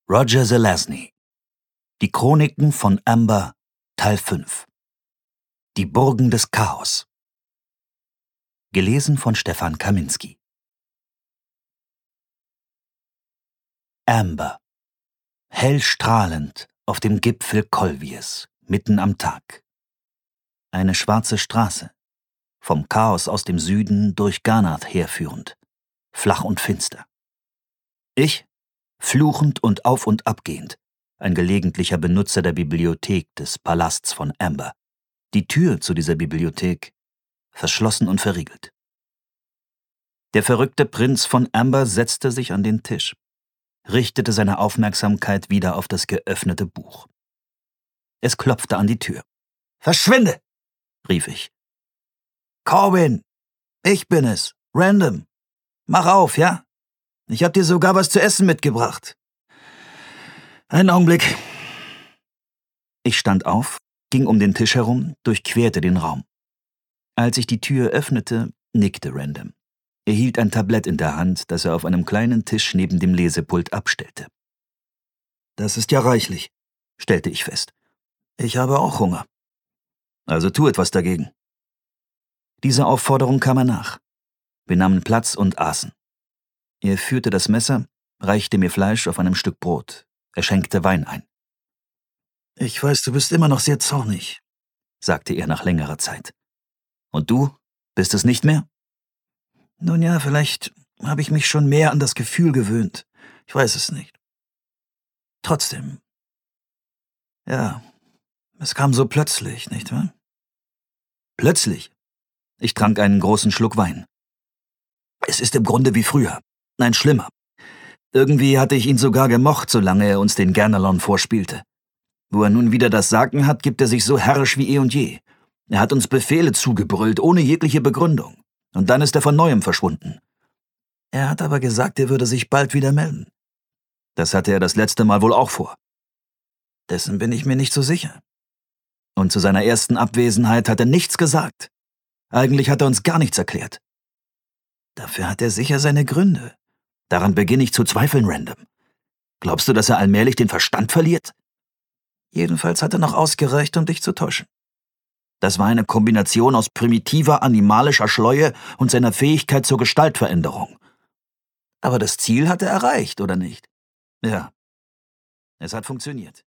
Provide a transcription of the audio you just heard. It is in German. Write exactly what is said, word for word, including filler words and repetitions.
Roger Zelazny. Die Chroniken von Amber, Teil fünf. Die Burgen des Chaos. Gelesen von Stefan Kaminski. Amber. Hell strahlend auf dem Gipfel Kolvies, mitten am Tag. Eine schwarze Straße, vom Chaos aus dem Süden durch Garnath herführend, flach und finster. Ich, fluchend und auf- und abgehend, ein gelegentlicher Benutzer der Bibliothek des Palasts von Amber. Die Tür zu dieser Bibliothek verschlossen und verriegelt. Der verrückte Prinz von Amber setzte sich an den Tisch, richtete seine Aufmerksamkeit wieder auf das geöffnete Buch. Es klopfte an die Tür. »Verschwinde!« rief ich. »Corwin, ich bin es, Random. Mach auf, ja? Ich hab dir sogar was zu essen mitgebracht.« »Einen Augenblick.« Ich stand auf, ging um den Tisch herum, durchquerte den Raum. Als ich die Tür öffnete, nickte Random. Er hielt ein Tablett in der Hand, das er auf einem kleinen Tisch neben dem Lesepult abstellte. »Das ist ja reichlich«, stellte ich fest. »Ich habe auch Hunger.« »Also tu etwas dagegen.« Dieser Aufforderung kam er nach. Wir nahmen Platz und aßen. Er führte das Messer, reichte mir Fleisch auf einem Stück Brot. Er schenkte Wein ein. »Ich weiß, du bist immer noch sehr zornig«, sagte er nach längerer Zeit. »Und du? Bist es nicht mehr?« »Nun ja, vielleicht habe ich mich schon mehr an das Gefühl gewöhnt. Ich weiß es nicht. Trotzdem. Ja, es kam so plötzlich, nicht wahr?« »Plötzlich?« Ich trank einen großen Schluck Wein. »Es ist im Grunde wie früher. Nein, schlimmer. Irgendwie hatte ich ihn sogar gemocht, solange er uns den Gernalon vorspielte. Wo er nun wieder das Sagen hat, gibt er sich so herrisch wie eh und je. Er hat uns Befehle zugebrüllt, ohne jegliche Begründung. Und dann ist er von Neuem verschwunden. Er hat aber gesagt, er würde sich bald wieder melden. Das hatte er das letzte Mal wohl auch vor. Dessen bin ich mir nicht so sicher. Und zu seiner ersten Abwesenheit hat er nichts gesagt. Eigentlich hat er uns gar nichts erklärt. Dafür hat er sicher seine Gründe. Daran beginne ich zu zweifeln, Random. Glaubst du, dass er allmählich den Verstand verliert? Jedenfalls hat er noch ausgereicht, um dich zu täuschen. Das war eine Kombination aus primitiver animalischer Schleue und seiner Fähigkeit zur Gestaltveränderung. Aber das Ziel hat er erreicht, oder nicht? Ja, es hat funktioniert.